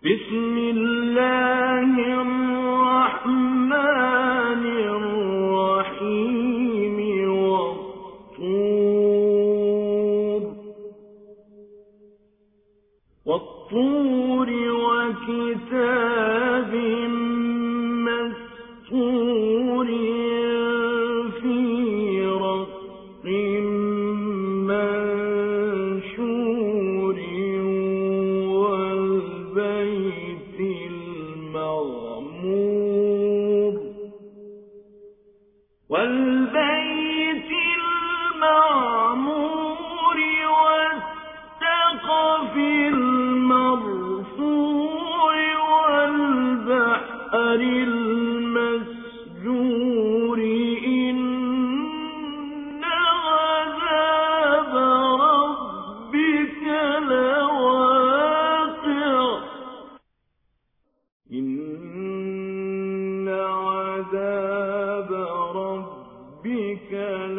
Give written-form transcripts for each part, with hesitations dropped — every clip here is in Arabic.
بسم الله الرحمن الرحيم والطور وكتاب مسطور في رق منشور والبيت المعمور والسقف المرفوع والبحر المسجور إن عذاب ربك لواقع إن عذاب ربك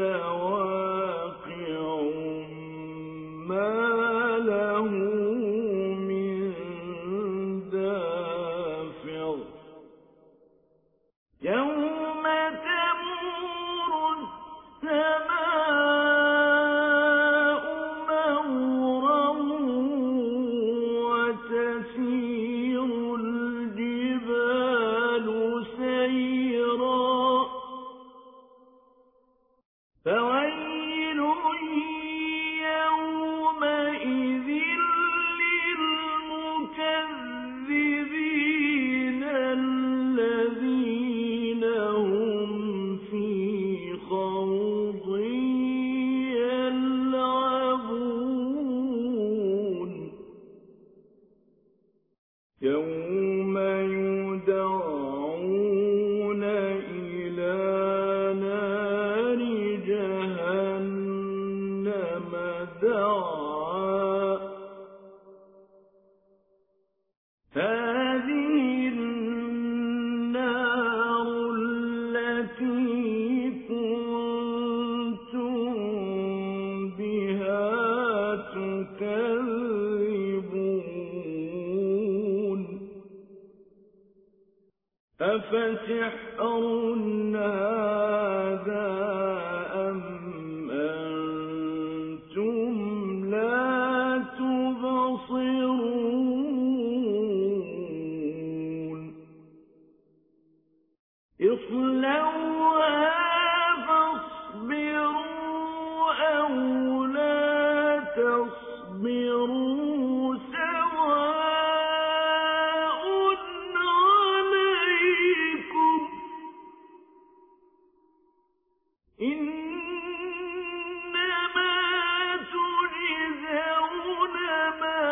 لواقع ما له من دافع يوم تمور السماء مورا وتسير الجبال سيرا فويل يومئذ للمكذبين الذين هم في خوض يلعبون يوم يدعون إلى نار جهنم دعا هذه النار التي كنتم بها تكذبون أفسحر هذا أم أنتم لا تبصرون اصلوها فاصبروا أو لا تصبروا سواء عليكم إنما تجزون ما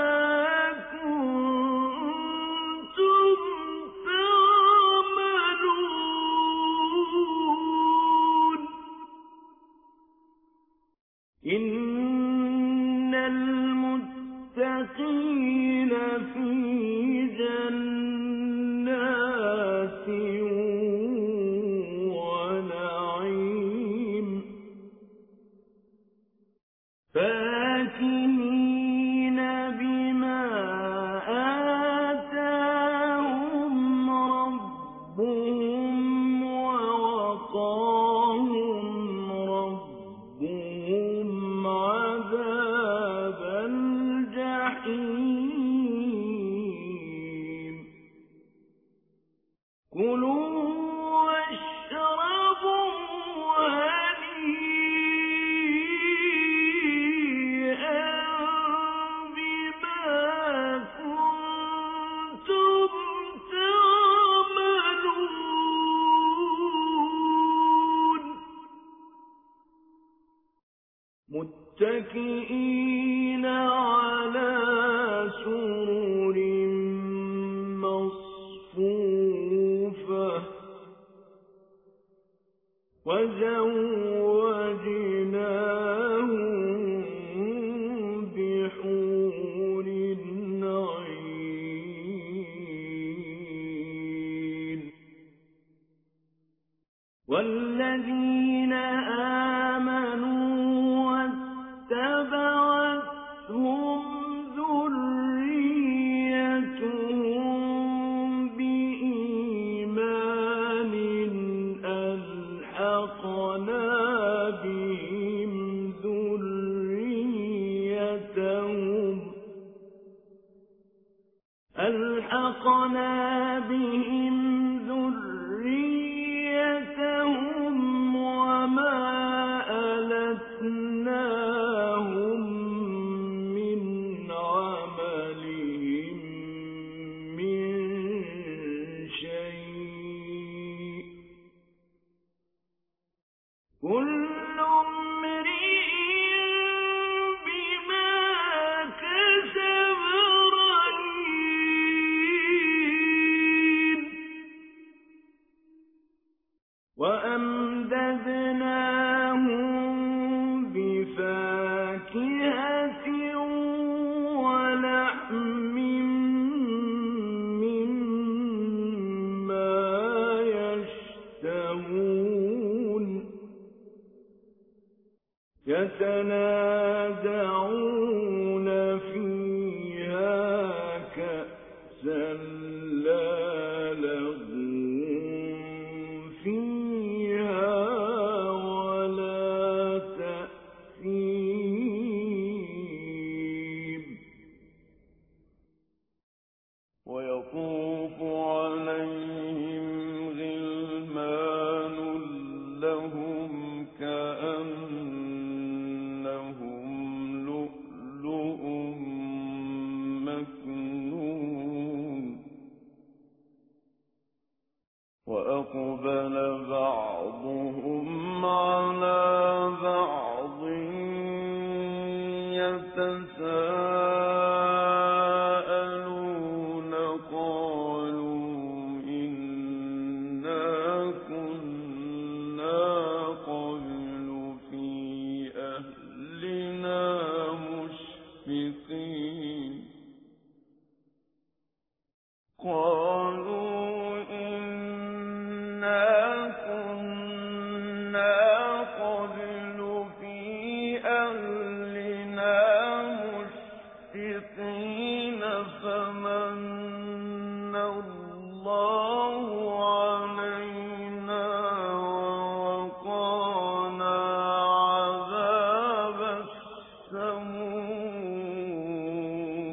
كنتم تعملون إن المتقين في جنات ونعيم فاكهين بما آتاهم ربهم ووقاهم ربهم عذاب الجحيم كلوا واشربوا هنيئا بما كنتم تعملون متكئين على سرر مصفوفة وزوجناهم بحور عين والذين آمنوا واتبعتهم ذريتهم ألحقنا بهم ذريتهم وما ألتناهم من عملهم من شيء كل امرئ بما كسب رهين وأمددناهم بفاكهة ولحم مما يشتهون يتنازعون فيها كأسا لا لغو فيها ولا تأثيم ويطوف عليهم غلمان لهم كأنهم لؤلؤ مكنون وأقبل بعضهم على بعض يتساءلون قالوا إنا كنا قبل في أهلنا مشفقين قالوا إنا كنا قبل في أهلنا مشفقين فمن الله علينا ووقانا عذاب السموم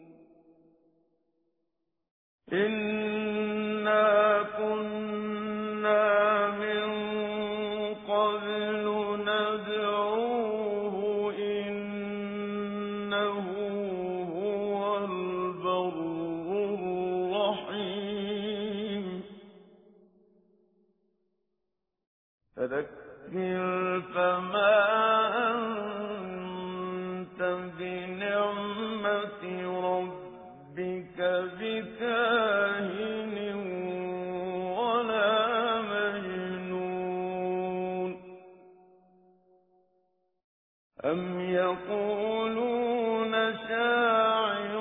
إنا كنا من قبل ندعوه إنه هو البر الرحيم فذكر فما أنت بنعمة ربك بكاهن ولا مجنون أم يقولون شاعر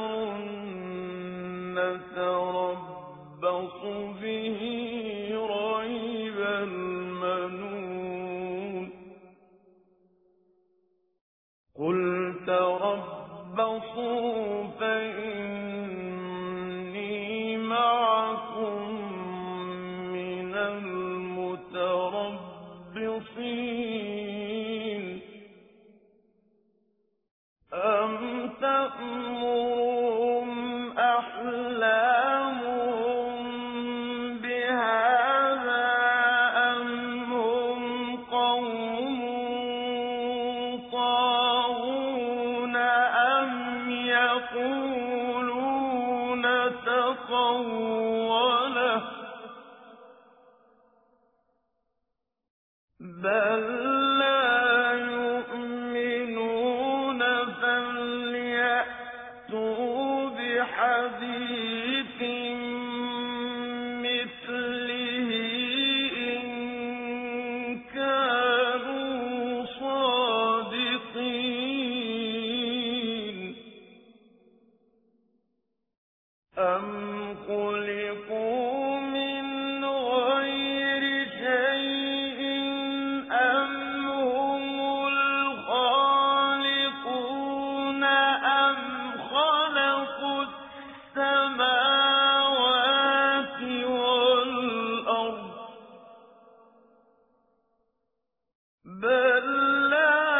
نتربص به ريب المنون قل تربصوا فإني معكم من المتربصين أم تأمرهم أحلامهم بهذا أم هم قوم طاغون أم يقولون تقوله بل لا يؤمنون فليأتوا بحديث مثله إن كانوا صادقين أم خلقوا من غير شيء أم هم الخالقون أم خلقوا السماوات والأرض بل لا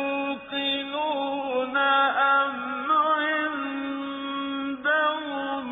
يوقنون أم عندهم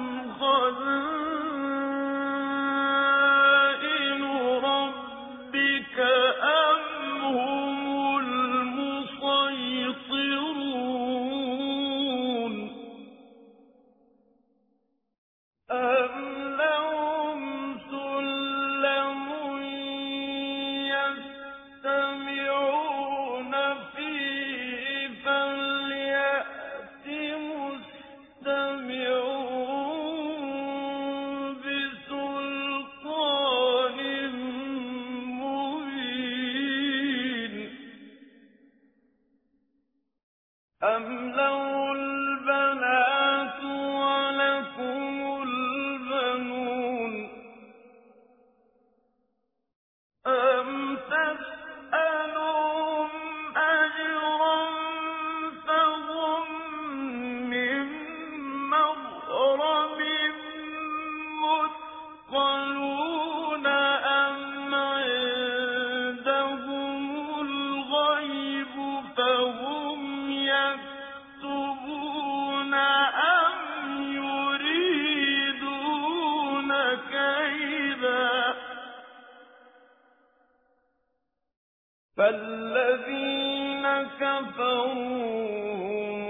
فالذين كفروا هم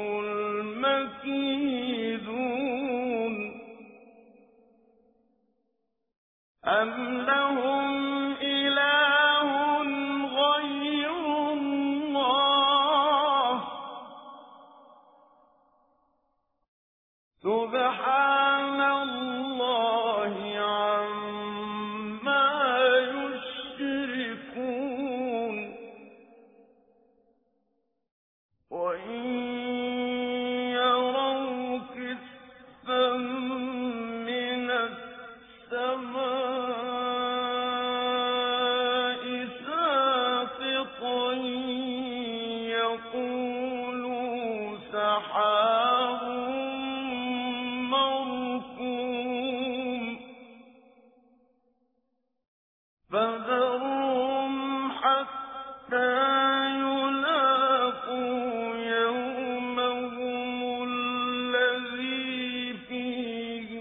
المكيدون أم لهم إله غير الله سبحان الله عما يشركون وإن يروا كسفا من السماء ساقطا يقولوا سحاب مركوم فذرهم حتى يلاقوا يومهم الذي فيه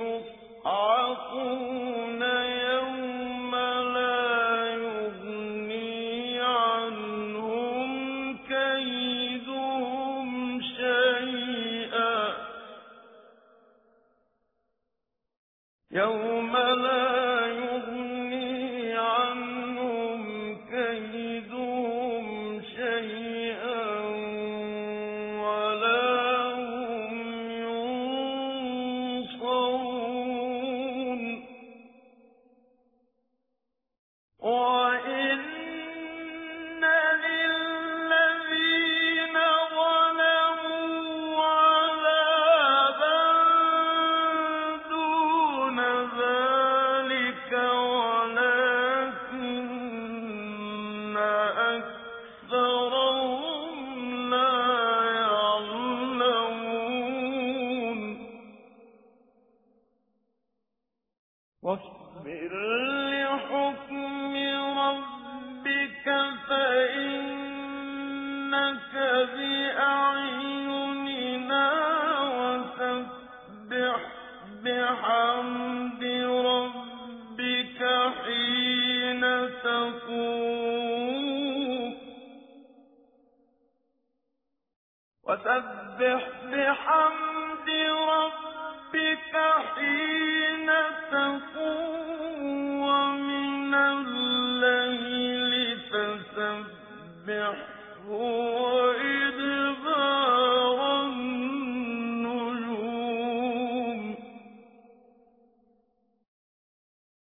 يصعقون يوم لا يغني عنهم كيدهم شيئا يوم لا يغني عنهم كيدهم شيئا ولا هم ينصرون وإن للذين ظلموا عذابا دون ذلك ولكن أكثرهم لا يعلمون واصبر لحكم ربك فإنك بأعيننا وسبح بحمد ربك حين تقوم وسبح بحمد ربك حين